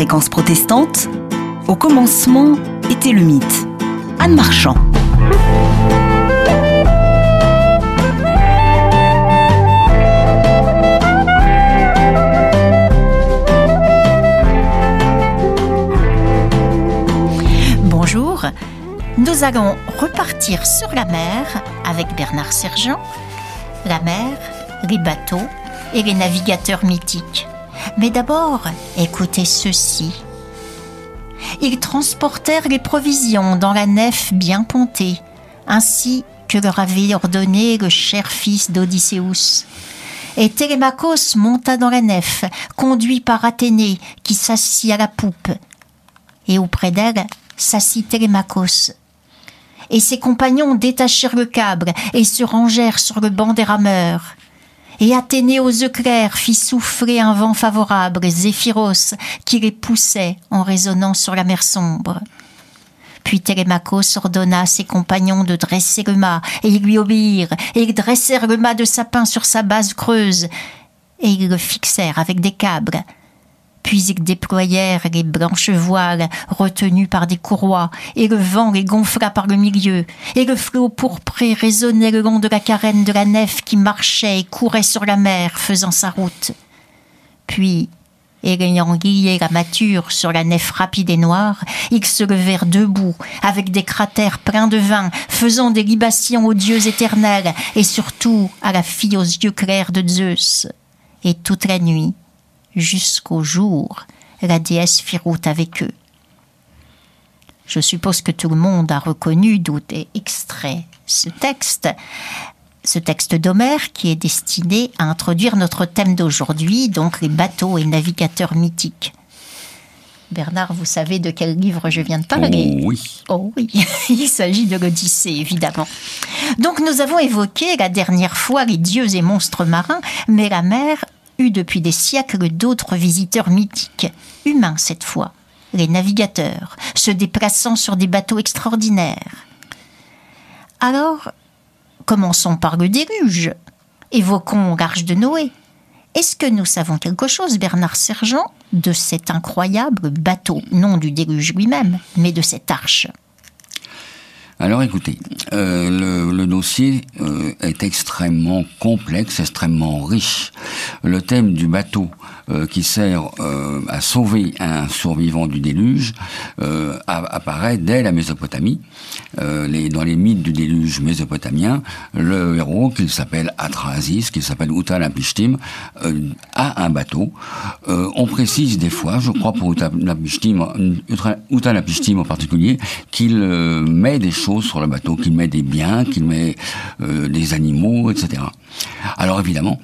Fréquence protestante, au commencement était le mythe. Anne Marchand. Bonjour, nous allons repartir sur la mer avec Bernard Sergent. La mer, les bateaux et les navigateurs mythiques. Mais d'abord, écoutez ceci. Ils transportèrent les provisions dans la nef bien pontée, ainsi que leur avait ordonné le cher fils d'Odysseus. Et Télémaque monta dans la nef, conduit par Athénée, qui s'assit à la poupe. Et auprès d'elle s'assit Télémaque. Et ses compagnons détachèrent le câble et se rangèrent sur le banc des rameurs. Et Athénée aux yeux clairs fit souffler un vent favorable, Zéphyros, qui les poussait en résonnant sur la mer sombre. Puis Télémaque ordonna à ses compagnons de dresser le mât, et ils lui obéirent, et ils dressèrent le mât de sapin sur sa base creuse, et ils le fixèrent avec des câbles. Puis ils déployèrent les blanches voiles retenues par des courroies, et le vent les gonfla par le milieu, et le flot pourpré résonnait le long de la carène de la nef qui marchait et courait sur la mer, faisant sa route. Puis, ayant lié la mâture sur la nef rapide et noire, ils se levèrent debout, avec des cratères pleins de vin, faisant des libations aux dieux éternels, et surtout à la fille aux yeux clairs de Zeus. Et toute la nuit, jusqu'au jour, la déesse fit route avec eux. Je suppose que tout le monde a reconnu d'où est extrait ce texte d'Homère qui est destiné à introduire notre thème d'aujourd'hui, donc les bateaux et navigateurs mythiques. Bernard, vous savez de quel livre je viens de parler ? Oh oui, il s'agit de l'Odyssée, évidemment. Donc nous avons évoqué la dernière fois les dieux et monstres marins, mais la mer eut depuis des siècles d'autres visiteurs mythiques, humains cette fois, les navigateurs, se déplaçant sur des bateaux extraordinaires. Alors, commençons par le déluge. Évoquons l'Arche de Noé. Est-ce que nous savons quelque chose, Bernard Sergent, de cet incroyable bateau, non du déluge lui-même, mais de cette arche ? Alors écoutez, le dossier est extrêmement complexe, extrêmement riche. Le thème du bateau qui sert à sauver un survivant du déluge apparaît dès la Mésopotamie. Dans les mythes du déluge mésopotamien, le héros, qu'il s'appelle Atrahasis, qu'il s'appelle Utanapishtim, a un bateau. On précise des fois, je crois pour Utanapishtim en particulier, qu'il met des choses sur le bateau, qu'il met des biens, qu'il met des animaux, etc. Alors évidemment,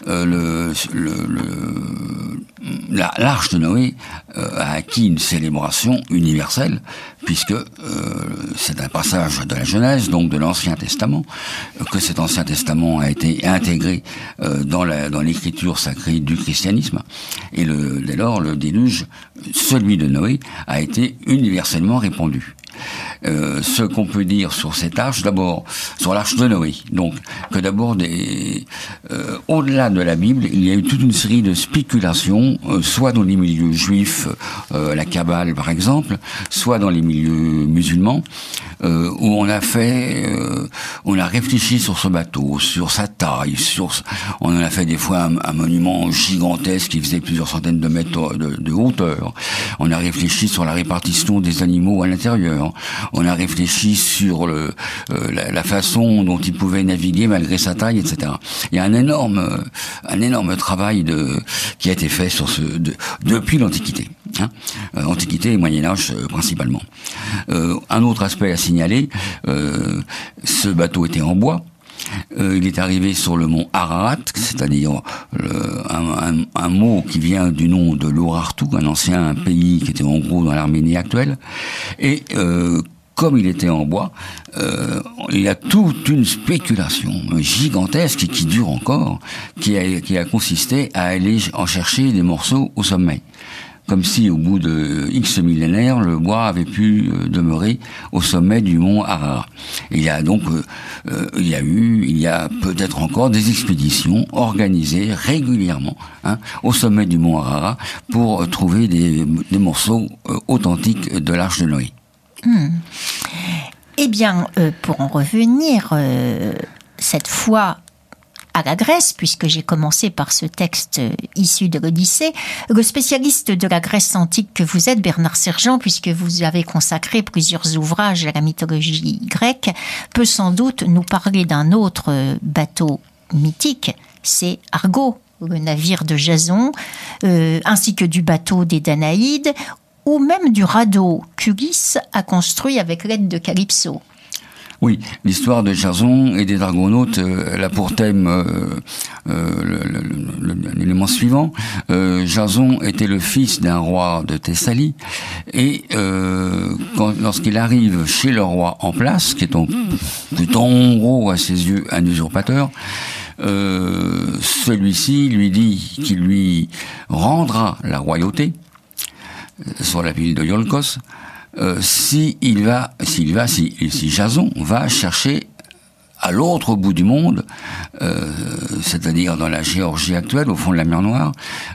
l'arche de Noé a acquis une célébration universelle, puisque c'est un passage de la Genèse, donc de l'Ancien Testament, que cet Ancien Testament a été intégré dans l'écriture sacrée du christianisme, et dès lors le déluge, celui de Noé, a été universellement répandu. Ce qu'on peut dire sur cette arche, d'abord sur l'arche de Noé, donc que d'abord au-delà de la Bible, il y a eu toute une série de spéculations, soit dans les milieux juifs, la Kabbale par exemple, soit dans les milieux musulmans, où on a réfléchi sur ce bateau, sur sa taille, on en a fait des fois un monument gigantesque qui faisait plusieurs centaines de mètres de hauteur. On a réfléchi sur la répartition des animaux à l'intérieur. On a réfléchi sur la façon dont il pouvait naviguer malgré sa taille, etc. Il y a un énorme travail qui a été fait depuis l'Antiquité, Antiquité et Moyen-Âge principalement. Un autre aspect à signaler, ce bateau était en bois. Il est arrivé sur le mont Ararat, c'est-à-dire un mot qui vient du nom de l'Urartu, un ancien pays qui était en gros dans l'Arménie actuelle. Et comme il était en bois, il y a toute une spéculation gigantesque qui dure encore, qui a consisté à aller en chercher des morceaux au sommet. comme si au bout de X millénaires, le bois avait pu demeurer au sommet du mont Ararat. Il y a donc, il y a peut-être encore des expéditions organisées régulièrement au sommet du mont Ararat pour trouver des morceaux authentiques de l'Arche de Noé. Eh bien, pour en revenir, cette fois à la Grèce, puisque j'ai commencé par ce texte issu de l'Odyssée, le spécialiste de la Grèce antique que vous êtes, Bernard Sergent, puisque vous avez consacré plusieurs ouvrages à la mythologie grecque, peut sans doute nous parler d'un autre bateau mythique, c'est Argo, le navire de Jason, ainsi que du bateau des Danaïdes, ou même du radeau qu'Ulysse a construit avec l'aide de Calypso. Oui, l'histoire de Jason et des Argonautes, elle a pour thème l'élément suivant. Jason était le fils d'un roi de Thessalie, et lorsqu'il arrive chez le roi en place, qui est en gros à ses yeux un usurpateur, celui-ci lui dit qu'il lui rendra la royauté sur la ville de Iolcos, si Jason va chercher à l'autre bout du monde, c'est-à-dire dans la Géorgie actuelle, au fond de la mer Noire,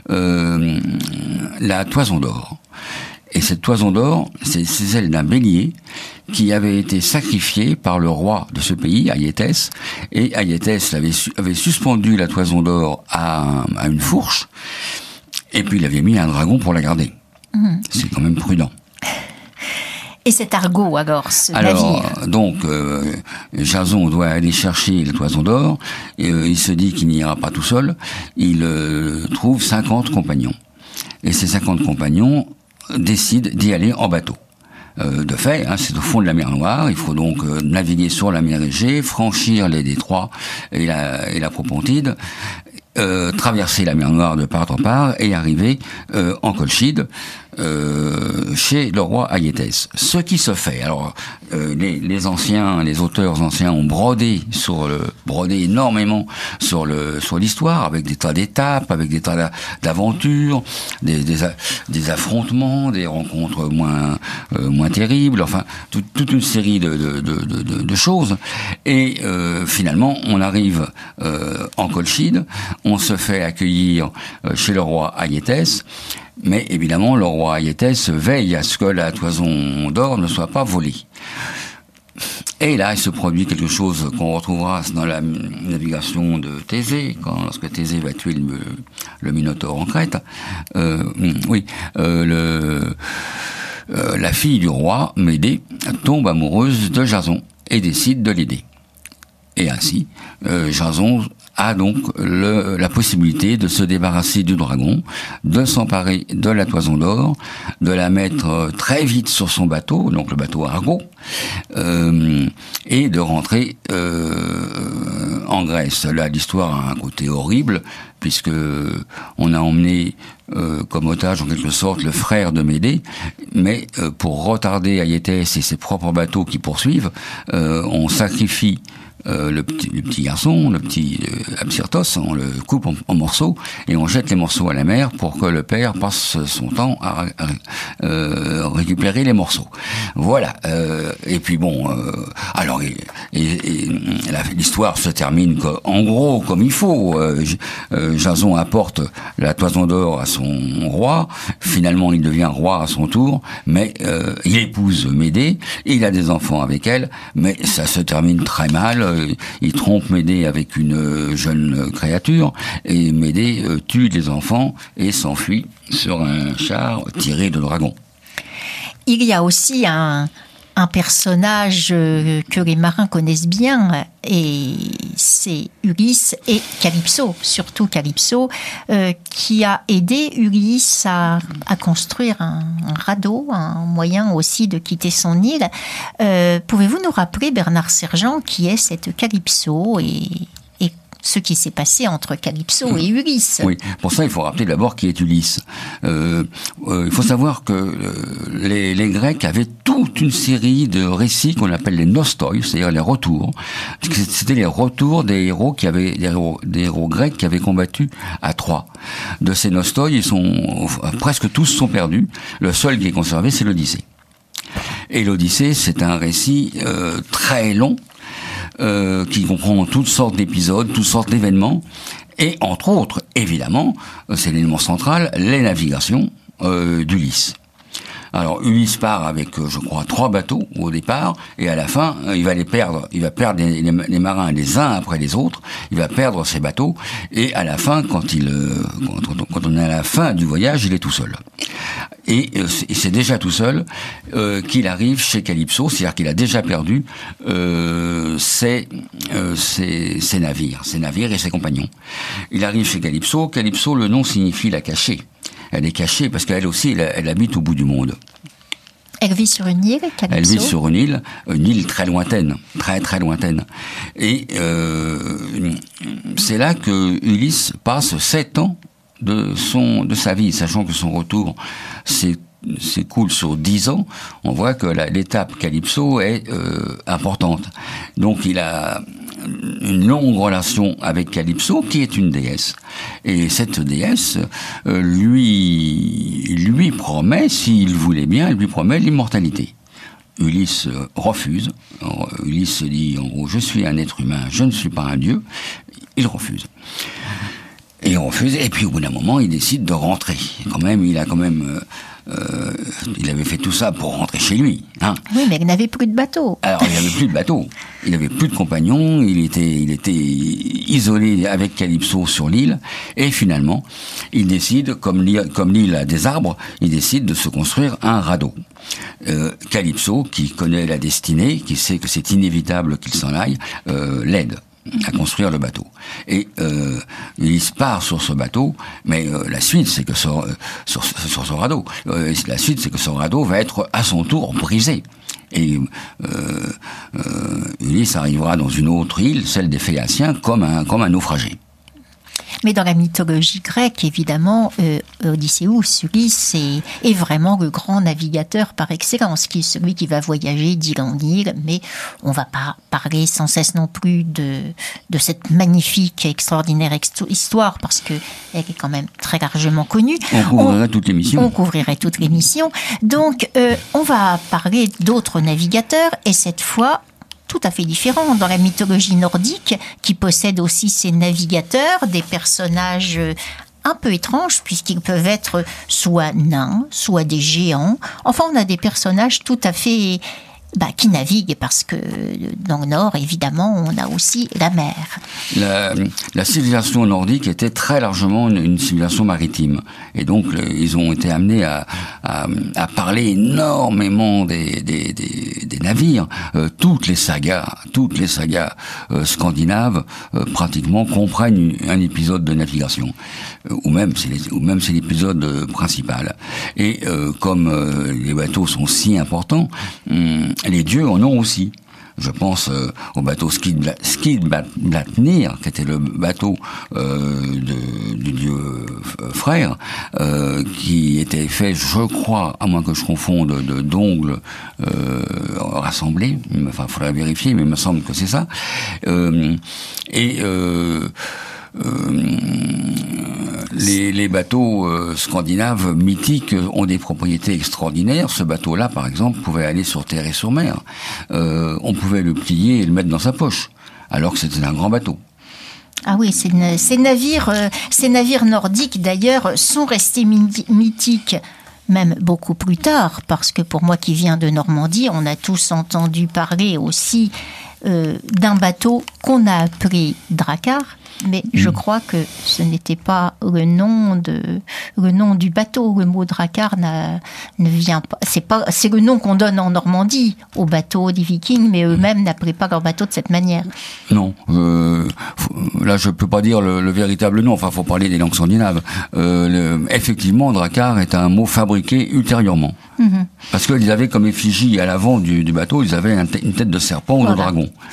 la toison d'or. Et cette toison d'or, c'est celle d'un bélier qui avait été sacrifié par le roi de ce pays, Ayétès, et Ayétès avait suspendu la toison d'or à une fourche, et puis il avait mis un dragon pour la garder. C'est quand même prudent. Et cet Argo, alors, ce navire. Donc, Jason doit aller chercher la toison d'or. Et, il se dit qu'il n'ira pas tout seul. Il trouve 50 compagnons. Et ces 50 compagnons décident d'y aller en bateau. De fait, c'est au fond de la mer Noire. Il faut donc naviguer sur la mer Égée, franchir les détroits et la Propontide, traverser la mer Noire de part en part et arriver en Colchide, chez le roi Ayétès. Ce qui se fait, alors les auteurs anciens ont brodé énormément sur l'histoire, avec des tas d'étapes, avec des tas d'aventures, des affrontements, des rencontres moins terribles, enfin toute une série de choses. Et finalement, on arrive en Colchide, on se fait accueillir chez le roi Ayétès. Mais évidemment, le roi Ayétès veille à ce que la toison d'or ne soit pas volée. Et là, il se produit quelque chose qu'on retrouvera dans la navigation de Thésée, lorsque Thésée va tuer le Minotaure en Crète. La fille du roi, Médée, tombe amoureuse de Jason et décide de l'aider. Et ainsi, Jason a donc la possibilité de se débarrasser du dragon, de s'emparer de la toison d'or, de la mettre très vite sur son bateau, donc le bateau Argo, et de rentrer en Grèce. Là, l'histoire a un côté horrible, puisque on a emmené comme otage en quelque sorte le frère de Médée, mais pour retarder Ayétès et ses propres bateaux qui poursuivent, on sacrifie le petit garçon, le petit Absyrtos, on le coupe en morceaux et on jette les morceaux à la mer pour que le père passe son temps à récupérer les morceaux. Voilà. Et puis bon, alors l'histoire se termine en gros comme il faut. Jason apporte la toison d'or à son roi. Finalement, il devient roi à son tour, mais il épouse Médée. Il a des enfants avec elle, mais ça se termine très mal. Il trompe Médée avec une jeune créature et Médée tue les enfants et s'enfuit sur un char tiré de dragon. Il y a aussi un personnage que les marins connaissent bien, et c'est Ulysse et Calypso, surtout Calypso, qui a aidé Ulysse à construire un radeau, un moyen aussi de quitter son île. Pouvez-vous nous rappeler, Bernard Sergent, qui est cette Calypso et ce qui s'est passé entre Calypso et Ulysse. Oui, pour ça, il faut rappeler d'abord qui est Ulysse. Il faut savoir que les Grecs avaient toute une série de récits qu'on appelle les nostoi, c'est-à-dire les retours. C'était les retours des héros des héros grecs qui avaient combattu à Troie. De ces nostoi, presque tous sont perdus. Le seul qui est conservé, c'est l'Odyssée. Et l'Odyssée, c'est un récit très long, qui comprend toutes sortes d'épisodes, toutes sortes d'événements, et entre autres, évidemment, c'est l'élément central, les navigations d'Ulysse. Alors Ulysse part avec, je crois, 3 bateaux au départ, et à la fin, il va perdre les marins les uns après les autres, il va perdre ses bateaux, et à la fin, quand on est à la fin du voyage, il est tout seul. Et c'est déjà tout seul qu'il arrive chez Calypso, c'est-à-dire qu'il a déjà perdu ses navires et ses compagnons. Il arrive chez Calypso. Calypso, le nom signifie la cachée. Elle est cachée parce qu'elle aussi, elle habite au bout du monde. Elle vit sur une île, Calypso. Elle vit sur une île très lointaine, très très lointaine. Et c'est là que Ulysse passe 7 ans de sa vie, sachant que son retour s'écoule sur 10 ans. On voit que l'étape Calypso est importante. Donc il a une longue relation avec Calypso, qui est une déesse. Et cette déesse lui promet, s'il voulait bien, elle lui promet l'immortalité. Ulysse refuse. Ulysse dit, en gros, je suis un être humain, je ne suis pas un dieu. Il refuse. Et il refuse, et puis au bout d'un moment, il décide de rentrer. Il avait fait tout ça pour rentrer chez lui. Hein. Oui, mais il n'avait plus de bateau. Alors, il n'avait plus de bateau. Il n'avait plus de compagnons. Il était isolé avec Calypso sur l'île. Et finalement, il décide, comme l'île a des arbres, il décide de se construire un radeau. Calypso, qui connaît la destinée, qui sait que c'est inévitable qu'il s'en aille, l'aide à construire le bateau. Et il part sur ce bateau, mais la suite, c'est que sur ce radeau, la suite, c'est que ce radeau va être à son tour brisé. Et Ulysse arrivera dans une autre île, celle des Phéaciens, comme un naufragé. Mais dans la mythologie grecque, évidemment, Odysseus, Ulysse, est vraiment le grand navigateur par excellence, qui est celui qui va voyager d'île en île, mais on ne va pas parler sans cesse non plus de cette magnifique, extraordinaire histoire, parce qu'elle est quand même très largement connue. On couvrirait toute l'émission. On couvrirait toute l'émission. Donc, on va parler d'autres navigateurs, et cette fois, tout à fait différent dans la mythologie nordique, qui possède aussi ses navigateurs, des personnages un peu étranges, puisqu'ils peuvent être soit nains, soit des géants. Enfin, on a des personnages tout à fait qui naviguent, parce que dans le Nord, évidemment, on a aussi la mer. La civilisation nordique était très largement une civilisation maritime. Et donc, ils ont été amenés à parler énormément des navires. Toutes les sagas scandinaves, pratiquement, comprennent un épisode de navigation. Ou même c'est l'épisode principal. Et comme les bateaux sont si importants, les dieux en ont aussi. Je pense au bateau Skidbladnir, qui était le bateau du dieu frère, qui était fait, je crois, à moins que je confonde, d'ongles rassemblés. Enfin, il faudrait vérifier, mais il me semble que c'est ça. Les bateaux scandinaves mythiques ont des propriétés extraordinaires. Ce bateau-là, par exemple, pouvait aller sur terre et sur mer. On pouvait le plier et le mettre dans sa poche, alors que c'était un grand bateau. Ah oui, ces navires nordiques, d'ailleurs, sont restés mythiques, même beaucoup plus tard, parce que pour moi qui viens de Normandie, on a tous entendu parler aussi d'un bateau qu'on a appelé Drakkar. Mais je crois que ce n'était pas le nom du bateau. Le mot Drakkar ne vient pas. C'est le nom qu'on donne en Normandie aux bateaux des Vikings, mais eux-mêmes n'appelaient pas leur bateau de cette manière. Non, là je peux pas dire le véritable nom. Enfin, faut parler des langues scandinaves. Effectivement, Drakkar est un mot fabriqué ultérieurement, parce qu'ils avaient comme effigie à l'avant du bateau, ils avaient une tête de serpent ou de dragon.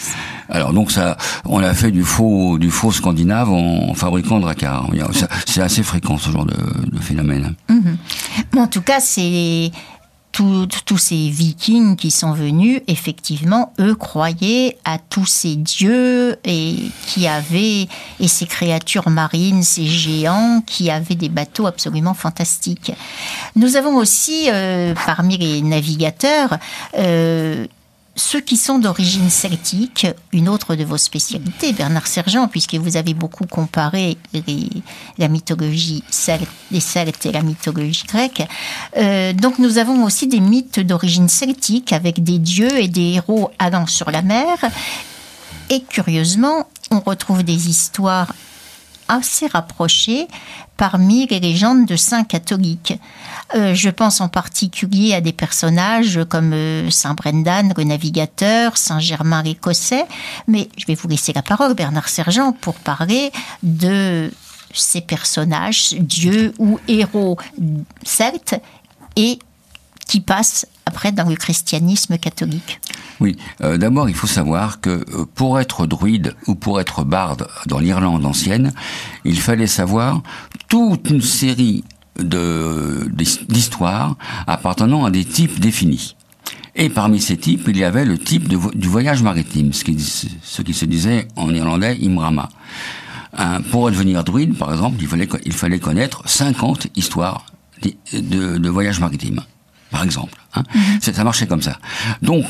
Alors donc ça, on a fait du faux scandinave en fabriquant Drakkar. C'est assez fréquent ce genre de phénomène. Mais en tout cas, c'est tous ces vikings qui sont venus, effectivement, eux croyaient à tous ces dieux et ces créatures marines, ces géants qui avaient des bateaux absolument fantastiques. Nous avons aussi, parmi les navigateurs, ceux qui sont d'origine celtique, une autre de vos spécialités, Bernard Sergent, puisque vous avez beaucoup comparé la mythologie des Celtes et la mythologie grecque. Donc nous avons aussi des mythes d'origine celtique avec des dieux et des héros allant sur la mer. Et curieusement, on retrouve des histoires assez rapprochées parmi les légendes de saints catholiques. Je pense en particulier à des personnages comme Saint Brendan, le navigateur, Saint Germain l'Écossais, mais je vais vous laisser la parole, Bernard Sergent, pour parler de ces personnages, dieux ou héros celtes, et qui passent après dans le christianisme catholique. Oui, d'abord il faut savoir que pour être druide ou pour être barde dans l'Irlande ancienne, il fallait savoir toute une série d'histoires appartenant à des types définis. Et parmi ces types, il y avait le type du voyage maritime, ce qui se disait en irlandais Imrama. Pour devenir druide, par exemple, il fallait connaître 50 histoires de voyage maritime. Par exemple, ça marchait comme ça. Donc,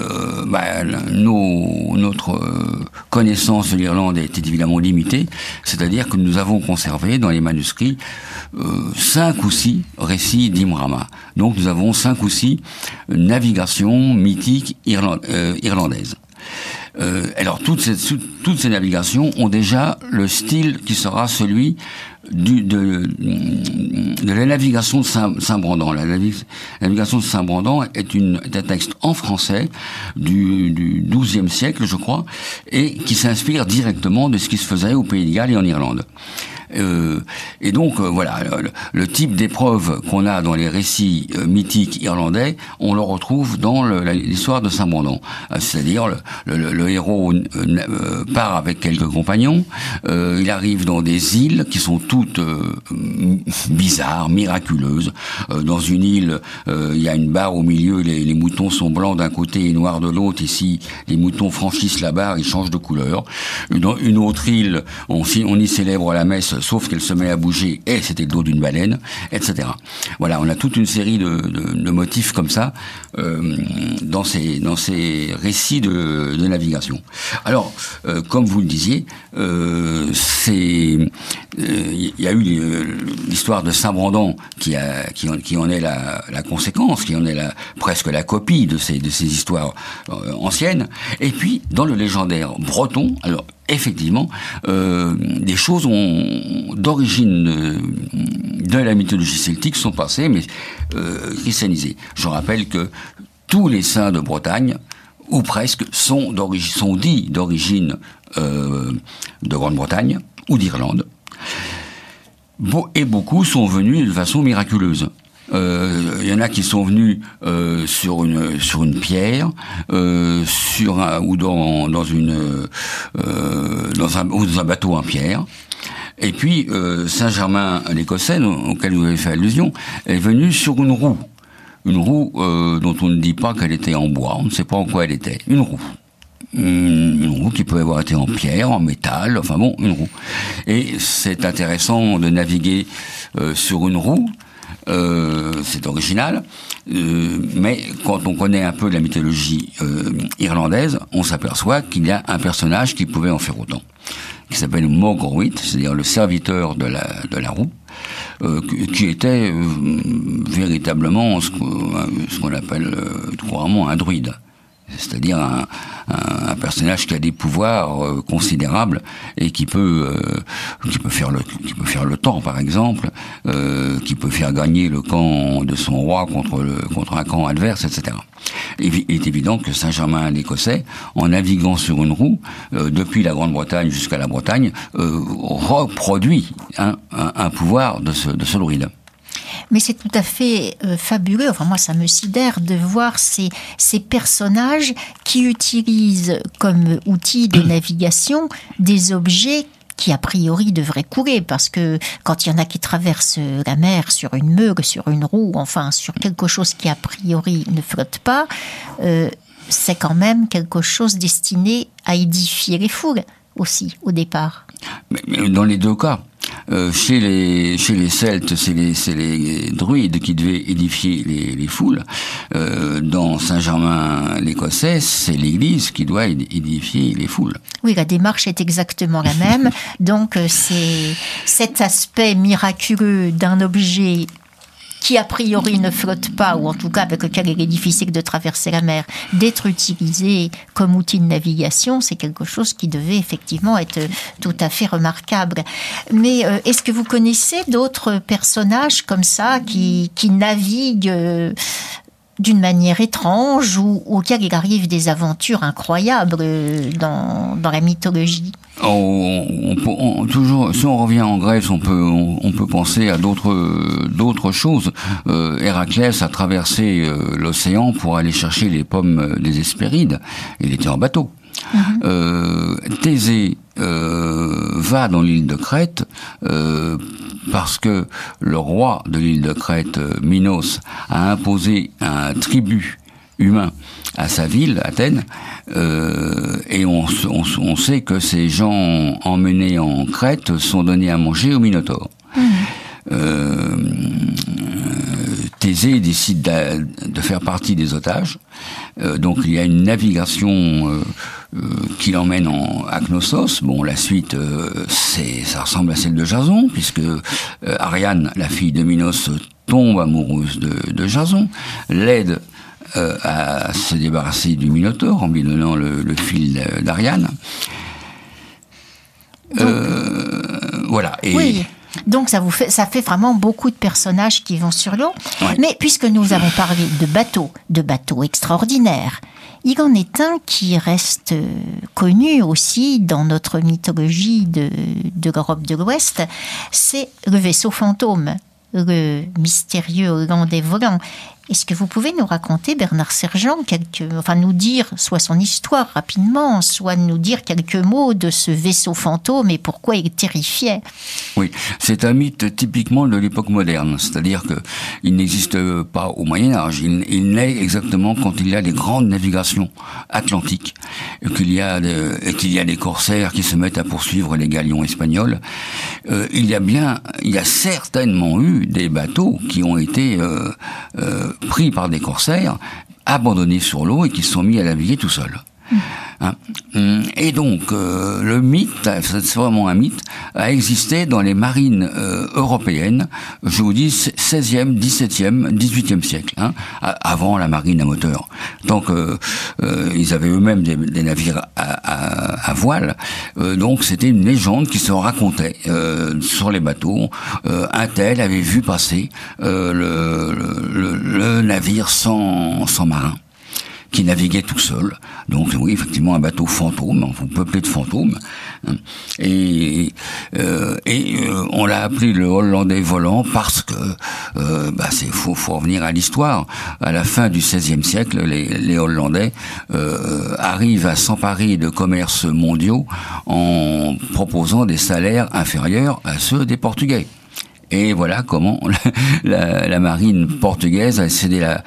notre connaissance de l'Irlande était évidemment limitée, c'est-à-dire que nous avons conservé dans les manuscrits 5 ou 6 récits d'Imrama. Donc, nous avons 5 ou 6 navigations mythiques irlandaises. Alors, toutes ces navigations ont déjà le style qui sera celui de la navigation de Saint-Brandan. La navigation de Saint-Brandan est un texte en français du XIIe siècle, je crois, et qui s'inspire directement de ce qui se faisait au Pays de Galles et en Irlande. Et donc voilà, le type d'épreuve qu'on a dans les récits mythiques irlandais, on le retrouve dans l'histoire de Saint-Brandan. C'est-à-dire le héros part avec quelques compagnons, il arrive dans des îles qui sont toutes bizarres, miraculeuses. Dans une île, il y a une barre au milieu, les moutons sont blancs d'un côté et noirs de l'autre, et si les moutons franchissent la barre, ils changent de couleur. Dans une autre île, on y célèbre la messe, sauf qu'elle se met à bouger, et c'était le dos d'une baleine, etc. Voilà, on a toute une série de motifs comme ça dans ces récits de navigation. Alors, comme vous le disiez, il y a eu l'histoire de Saint-Brandan qui en est la conséquence, qui en est presque la copie de ces histoires anciennes. Et puis, dans le légendaire breton, alors effectivement, des choses d'origine de la mythologie celtique sont passées, mais christianisées. Je rappelle que tous les saints de Bretagne, ou presque, sont dits d'origine de Grande-Bretagne ou d'Irlande. Et beaucoup sont venus de façon miraculeuse. Il y en a qui sont venus sur une pierre, ou dans un bateau en pierre. Et puis Saint Germain l'Écossais, auquel vous avez fait allusion, est venu sur une roue dont on ne dit pas qu'elle était en bois, on ne sait pas en quoi elle était. Une roue qui peut avoir été en pierre, en métal, enfin bon, une roue. Et c'est intéressant de naviguer sur une roue. C'est original, mais quand on connaît un peu la mythologie irlandaise, on s'aperçoit qu'il y a un personnage qui pouvait en faire autant, qui s'appelle Mogorwit, c'est-à-dire le serviteur de la roue, qui était véritablement ce qu'on appelle couramment un druide. C'est-à-dire un personnage qui a des pouvoirs considérables et qui peut faire le temps, par exemple, qui peut faire gagner le camp de son roi contre un camp adverse, etc. Il est évident que Saint Germain l'Écossais, en naviguant sur une roue depuis la Grande-Bretagne jusqu'à la Bretagne, reproduit un pouvoir de ce druide. Mais c'est tout à fait fabuleux, enfin moi ça me sidère de voir ces personnages qui utilisent comme outil de navigation des objets qui a priori devraient couler, parce que quand il y en a qui traversent la mer sur une meule, sur une roue, enfin sur quelque chose qui a priori ne flotte pas, c'est quand même quelque chose destiné à édifier les foules aussi au départ. Mais dans les deux cas, chez les Celtes, c'est les druides qui devaient édifier les foules. Dans Saint-Germain l'Écossais, c'est l'Église qui doit édifier les foules. Oui, la démarche est exactement la même. Donc c'est cet aspect miraculeux d'un objet qui a priori ne flotte pas, ou en tout cas avec lequel il est difficile de traverser la mer, d'être utilisé comme outil de navigation, c'est quelque chose qui devait effectivement être tout à fait remarquable. Mais est-ce que vous connaissez d'autres personnages comme ça qui naviguent d'une manière étrange ou auquel il arrive des aventures incroyables dans la mythologie? Toujours, si on revient en Grèce, on peut penser à d'autres choses. Héraclès a traversé l'océan pour aller chercher les pommes des Hespérides. Il était en bateau. Thésée va dans l'île de Crète parce que le roi de l'île de Crète, Minos, a imposé un tribut humain à sa ville, Athènes, et on sait que ces gens emmenés en Crète sont donnés à manger au Minotaure. Thésée décide de faire partie des otages, donc il y a une navigation qui l'emmène à Knossos. Bon, la suite, ça ressemble à celle de Jason, puisque Ariane, la fille de Minos, tombe amoureuse de Jason, l'aide à se débarrasser du Minotaure en lui donnant le fil d'Ariane. Voilà. Et oui. Donc ça fait vraiment beaucoup de personnages qui vont sur l'eau. Ouais. Mais puisque nous avons parlé de bateaux extraordinaires, il en est un qui reste connu aussi dans notre mythologie de l'Europe de l'Ouest, c'est le vaisseau fantôme, le mystérieux Hollandais volant. Est-ce que vous pouvez nous raconter, Bernard Sergent, nous dire soit son histoire rapidement, soit nous dire quelques mots de ce vaisseau fantôme et pourquoi il terrifiait? Oui, c'est un mythe typiquement de l'époque moderne, c'est-à-dire que il n'existe pas au Moyen-Âge, il naît exactement quand il y a des grandes navigations atlantiques, et qu'il y a des corsaires qui se mettent à poursuivre les galions espagnols. Il y a certainement eu des bateaux qui ont été pris par des corsaires, abandonnés sur l'eau et qui se sont mis à naviguer tout seuls. Et donc, le mythe, c'est vraiment un mythe, a existé dans les marines européennes, je vous dis 16e, 17e, 18e siècle, avant la marine à moteur. Donc, ils avaient eux-mêmes des navires à voile, donc c'était une légende qui se racontait sur les bateaux. Un tel avait vu passer le navire sans marin, qui naviguait tout seul. Donc oui, effectivement, un bateau fantôme, peuplé de fantômes. Et on l'a appelé le Hollandais volant parce que faut revenir à l'histoire. À la fin du XVIe siècle, les Hollandais arrivent à s'emparer de commerces mondiaux en proposant des salaires inférieurs à ceux des Portugais. Et voilà comment la marine portugaise a cédé la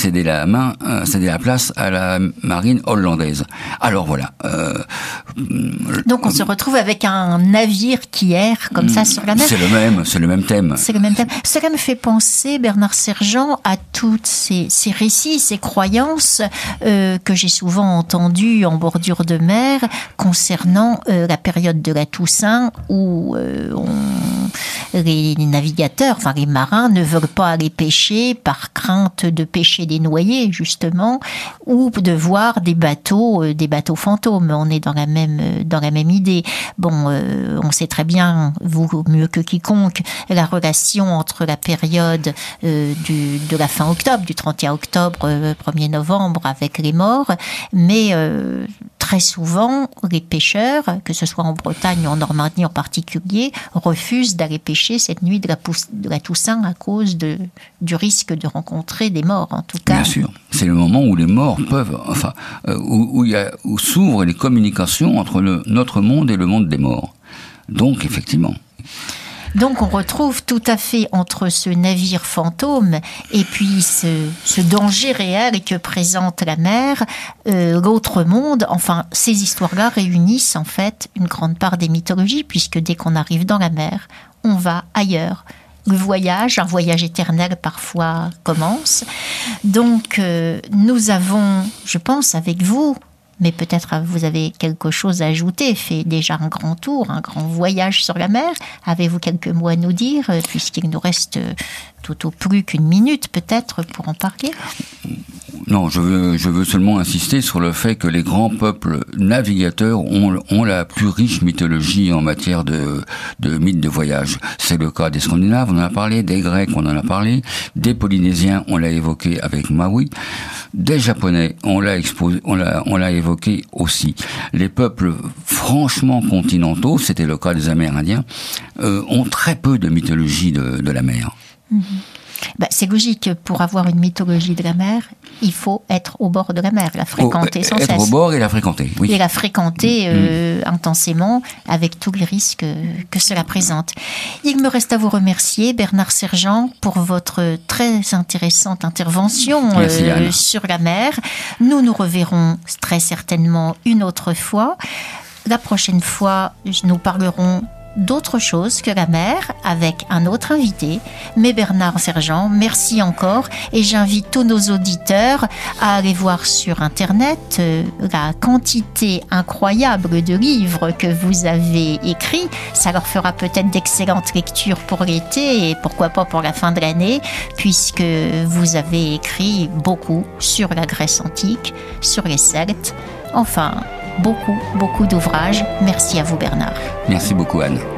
place à la marine hollandaise. Alors voilà. Donc on se retrouve avec un navire qui erre comme ça sur la mer. C'est le même thème. C'est le même thème. Cela me fait penser, Bernard Sergent, à toutes ces récits, ces croyances que j'ai souvent entendues en bordure de mer concernant la période de la Toussaint où les navigateurs, enfin les marins, ne veulent pas aller pêcher par crainte de pêcher des noyés, justement, ou de voir des bateaux fantômes. On est dans la même idée. Bon, on sait très bien, vous mieux que quiconque, la relation entre la période de la fin octobre, du 31 octobre, 1er novembre, avec les morts, mais très souvent, les pêcheurs, que ce soit en Bretagne ou en Normandie en particulier, refusent d'aller pêcher cette nuit de la Toussaint à cause du risque de rencontrer des morts, en tout cas. Bien sûr. C'est le moment où les morts peuvent, où s'ouvrent les communications entre notre monde et le monde des morts. Donc, effectivement. Donc on retrouve tout à fait entre ce navire fantôme et puis ce danger réel que présente la mer, l'autre monde. Enfin, ces histoires-là réunissent en fait une grande part des mythologies, puisque dès qu'on arrive dans la mer, on va ailleurs. Le voyage, un voyage éternel parfois commence. Donc nous avons, je pense, avec vous, mais peut-être vous avez quelque chose à ajouter, fait déjà un grand tour, un grand voyage sur la mer. Avez-vous quelques mots à nous dire, puisqu'il nous reste tout au plus qu'une minute peut-être pour en parler? Non, je veux seulement insister sur le fait que les grands peuples navigateurs ont la plus riche mythologie en matière de mythes de voyage. C'est le cas des Scandinaves, on en a parlé, des Grecs, on en a parlé, des Polynésiens, on l'a évoqué avec Maui, des Japonais, on l'a évoqué aussi. Les peuples franchement continentaux, c'était le cas des Amérindiens, ont très peu de mythologie de la mer. Mm-hmm. C'est logique, pour avoir une mythologie de la mer, il faut être au bord de la mer, la fréquenter sans cesse. Être au bord et la fréquenter, oui. Et la fréquenter intensément, avec tous les risques que cela présente. Il me reste à vous remercier, Bernard Sergent, pour votre très intéressante intervention sur la mer. Nous nous reverrons très certainement une autre fois. La prochaine fois, nous parlerons d'autre chose que la mer avec un autre invité. Mais Bernard Sergent, merci encore, et j'invite tous nos auditeurs à aller voir sur Internet la quantité incroyable de livres que vous avez écrits. Ça leur fera peut-être d'excellentes lectures pour l'été et pourquoi pas pour la fin de l'année, puisque vous avez écrit beaucoup sur la Grèce antique, sur les Celtes, enfin beaucoup d'ouvrages. Merci à vous, Bernard. Merci beaucoup, Anne.